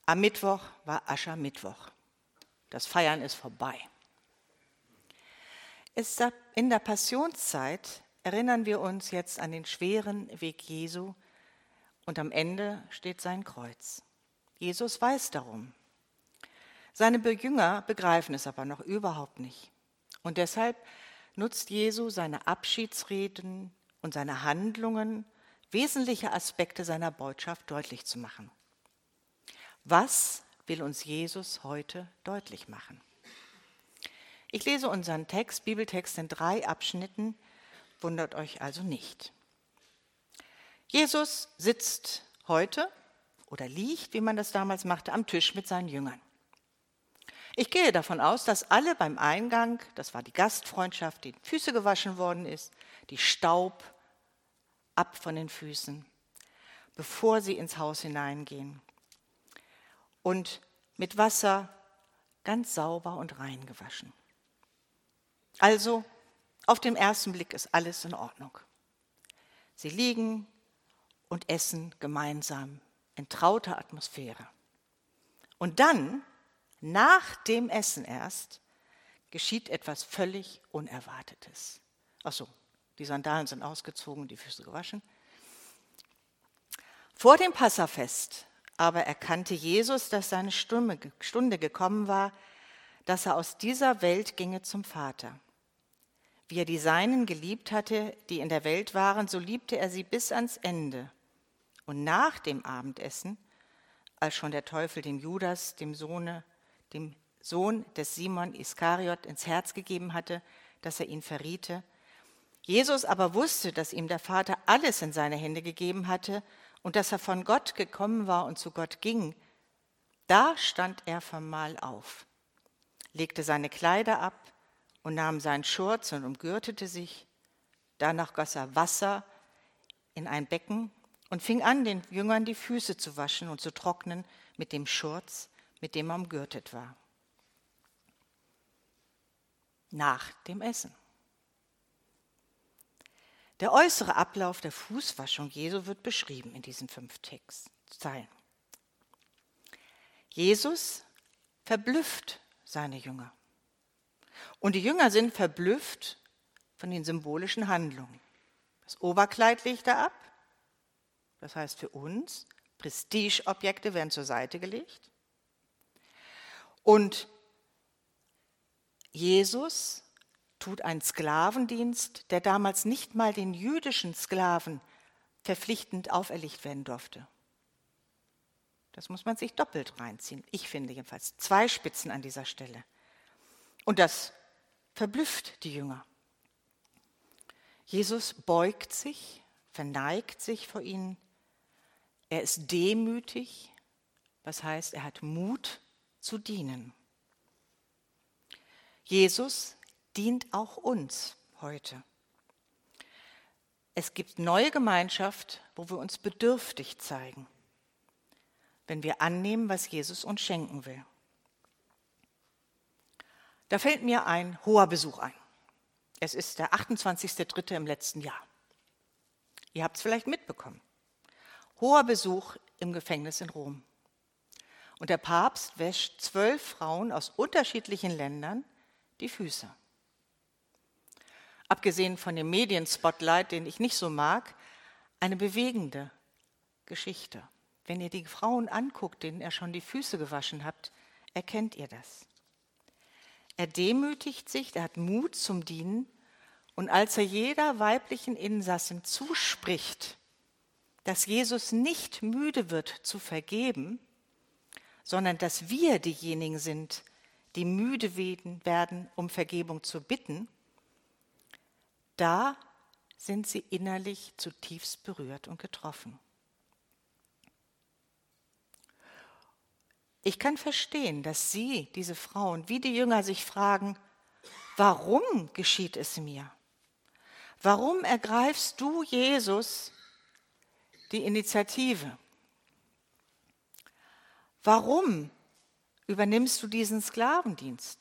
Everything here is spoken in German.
Am Mittwoch war Aschermittwoch. Das Feiern ist vorbei. In der Passionszeit erinnern wir uns jetzt an den schweren Weg Jesu und am Ende steht sein Kreuz. Jesus weiß darum. Seine Jünger begreifen es aber noch überhaupt nicht. Und deshalb nutzt Jesu seine Abschiedsreden und seine Handlungen, wesentliche Aspekte seiner Botschaft deutlich zu machen. Was will uns Jesus heute deutlich machen? Ich lese unseren Bibeltext in 3 Abschnitten, wundert euch also nicht. Jesus sitzt heute oder liegt, wie man das damals machte, am Tisch mit seinen Jüngern. Ich gehe davon aus, dass alle beim Eingang, das war die Gastfreundschaft, die Füße gewaschen worden ist, die Staub ab von den Füßen, bevor sie ins Haus hineingehen und mit Wasser ganz sauber und rein gewaschen. Also, auf den ersten Blick ist alles in Ordnung. Sie liegen und essen gemeinsam in trauter Atmosphäre. Und dann, nach dem Essen erst, geschieht etwas völlig Unerwartetes. Die Sandalen sind ausgezogen, die Füße gewaschen. Vor dem Passafest aber erkannte Jesus, dass seine Stunde gekommen war, dass er aus dieser Welt ginge zum Vater. Wie er die Seinen geliebt hatte, die in der Welt waren, so liebte er sie bis ans Ende. Und nach dem Abendessen, als schon der Teufel dem Judas, dem Sohn des Simon Iskariot, ins Herz gegeben hatte, dass er ihn verriete, Jesus aber wusste, dass ihm der Vater alles in seine Hände gegeben hatte und dass er von Gott gekommen war und zu Gott ging, da stand er vom Mahl auf, legte seine Kleider ab und nahm seinen Schurz und umgürtete sich. Danach goss er Wasser in ein Becken und fing an, den Jüngern die Füße zu waschen und zu trocknen mit dem Schurz, mit dem er umgürtet war. Nach dem Essen. Der äußere Ablauf der Fußwaschung Jesu wird beschrieben in diesen 5 Textzeilen. Jesus verblüfft seine Jünger. Und die Jünger sind verblüfft von den symbolischen Handlungen. Das Oberkleid legt er ab. Das heißt für uns, Prestigeobjekte werden zur Seite gelegt. Und Jesus tut einen Sklavendienst, der damals nicht mal den jüdischen Sklaven verpflichtend auferlegt werden durfte. Das muss man sich doppelt reinziehen. Ich finde jedenfalls 2 Spitzen an dieser Stelle. Und das verblüfft die Jünger. Jesus beugt sich, verneigt sich vor ihnen. Er ist demütig, das heißt, er hat Mut zu dienen. Jesus dient auch uns heute. Es gibt neue Gemeinschaft, wo wir uns bedürftig zeigen, wenn wir annehmen, was Jesus uns schenken will. Da fällt mir ein hoher Besuch ein. Es ist der 28.3. im letzten Jahr. Ihr habt es vielleicht mitbekommen. Hoher Besuch im Gefängnis in Rom. Und der Papst wäscht 12 Frauen aus unterschiedlichen Ländern die Füße. Abgesehen von dem Medienspotlight, den ich nicht so mag, eine bewegende Geschichte. Wenn ihr die Frauen anguckt, denen er schon die Füße gewaschen habt, erkennt ihr das. Er demütigt sich, er hat Mut zum Dienen und als er jeder weiblichen Insassin zuspricht, dass Jesus nicht müde wird zu vergeben, sondern dass wir diejenigen sind, die müde werden, um Vergebung zu bitten, da sind sie innerlich zutiefst berührt und getroffen. Ich kann verstehen, dass sie, diese Frauen, wie die Jünger sich fragen, warum geschieht es mir? Warum ergreifst du, Jesus, die Initiative? Warum übernimmst du diesen Sklavendienst?